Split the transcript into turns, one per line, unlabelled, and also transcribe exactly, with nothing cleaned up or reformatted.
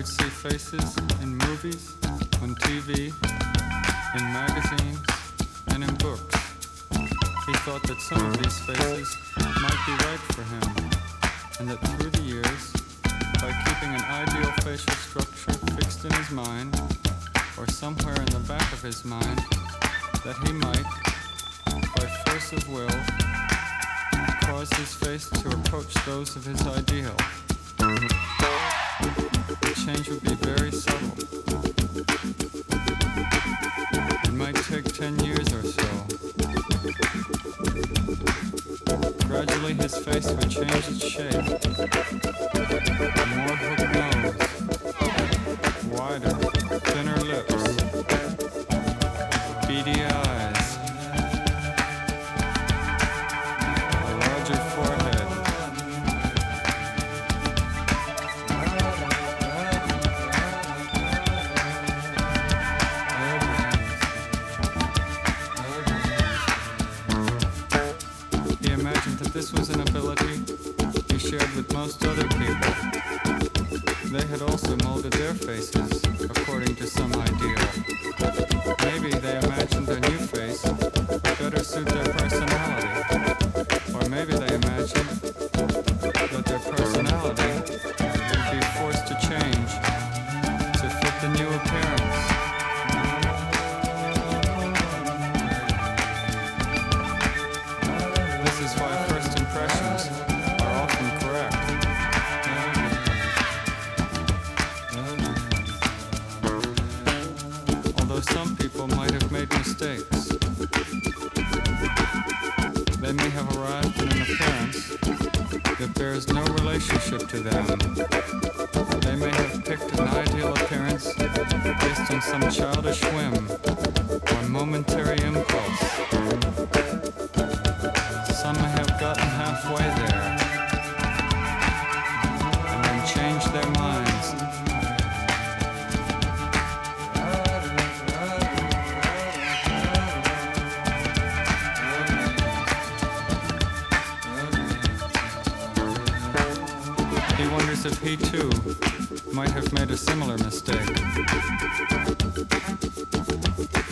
would see faces in movies, on T V, in magazines, and in books. He thought that some of these faces might be right for him, and that through the years, by keeping an ideal facial structure fixed in his mind, or somewhere in the back of his mind, that he might, by force of will, cause his face to approach those of his ideal. The change would be very subtle. It might take ten years or so. Gradually his face would change its shape. A more hooked nose, wider, thinner lips, beady eyes, a larger forehead. He imagined that this was an ability he shared with most other people. They had also molded their faces according to some ideal. Maybe they imagined their new face would better suit their personality. Or maybe they imagined that their personality would be forced to change to fit the new appearance. This is why first impressions are often correct. Although some people might have made mistakes, they may have arrived at an appearance that bears no relationship to them. They may have picked an ideal appearance based on some childish whim or momentary impulse. Some may have gotten halfway there and then changed their minds. He wonders if he too might have made a similar mistake.